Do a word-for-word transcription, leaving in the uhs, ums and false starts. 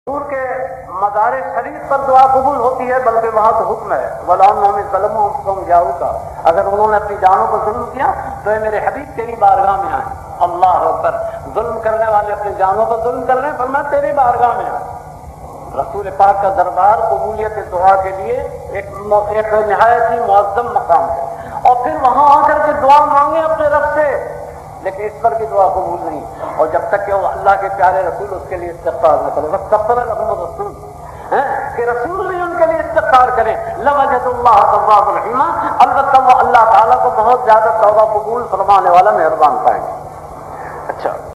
दूर के मज़ार शरीफ पर दुआ कबूल होती है, बल्कि वहां तो हुक्म है वलाम जाऊ का, अगर उन्होंने अपनी जानों पर जुल्म किया तो ये मेरे हबीब तेरी बारगाह में आए। अल्लाह अकबर। जुल्म करने वाले अपनी जानों पर जुल्म कर रहे हैं, फरमाया तेरी बारगाह में आए। रसूल पाक का दरबार कबूलियत दुआ के लिए एक, एक निहायत ही मुअज़्ज़म मकाम है, और फिर वहां आकर के दुआ मांगे अपने रब से, लेकिन इस पर भी दुआ कबूल नहीं। और जब तक कि वो अल्लाह के प्यारे रसूल उसके लिए इस्तिग़फ़ार न करें, वस्तग़फ़र लहुम रसूल है कि रसूल भी उनके लिए इस्तिग़फ़ार करें, लवजदुल्लाह तव्वाबुर रहीमा, अलबत्ता वो अल्लाह ताला को बहुत ज्यादा तौबा कबूल फरमाने वाला मेहरबान पाएंगे।